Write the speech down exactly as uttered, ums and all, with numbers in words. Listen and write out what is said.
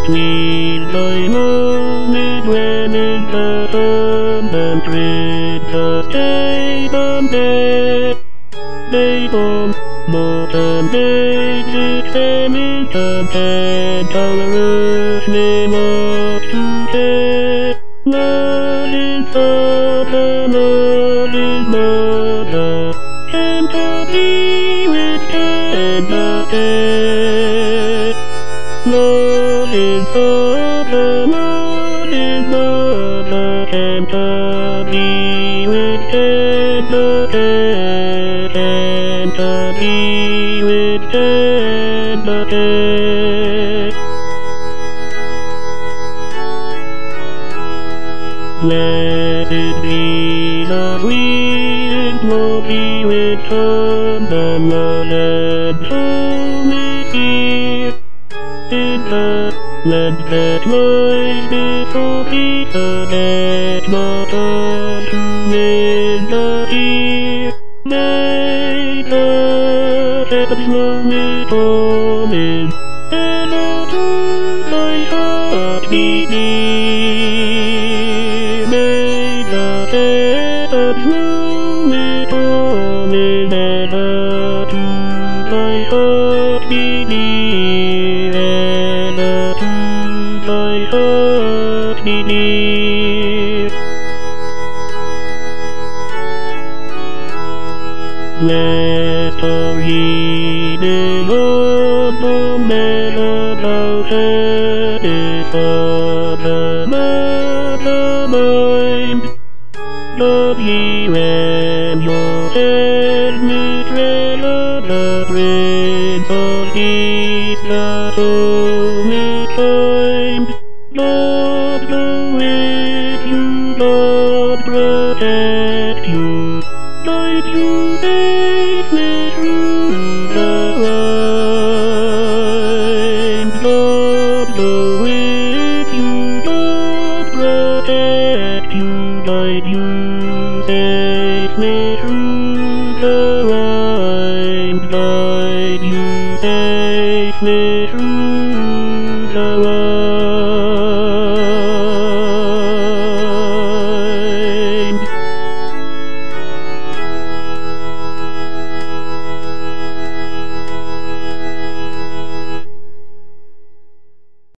sweet thy moment when in the sun and tread the state and day. They come, but and they six famines and ten tolerous name of today. Lord is Father, Lord is Mother, came to be with tender day. Lord is Father, Lord is Mother, came to be with tender day, came to be with tender day. Blessed be the sweet will be with son and the soul may hear. In the land that lies before Peter, that not us who is the ear. May the heavens moment promise, and all to thy heart be near. May the heavens moment promise, and all to thy heart be near, and all to thy heart be near. Blessed are ye, the Lord, the man of thou headest of the mother mind. Love ye when your head may tread on the prince of peace, the soul may find. Lord go with you, Lord protect you, guide you safely through the wind. Lord go with you, Lord protect you, guide you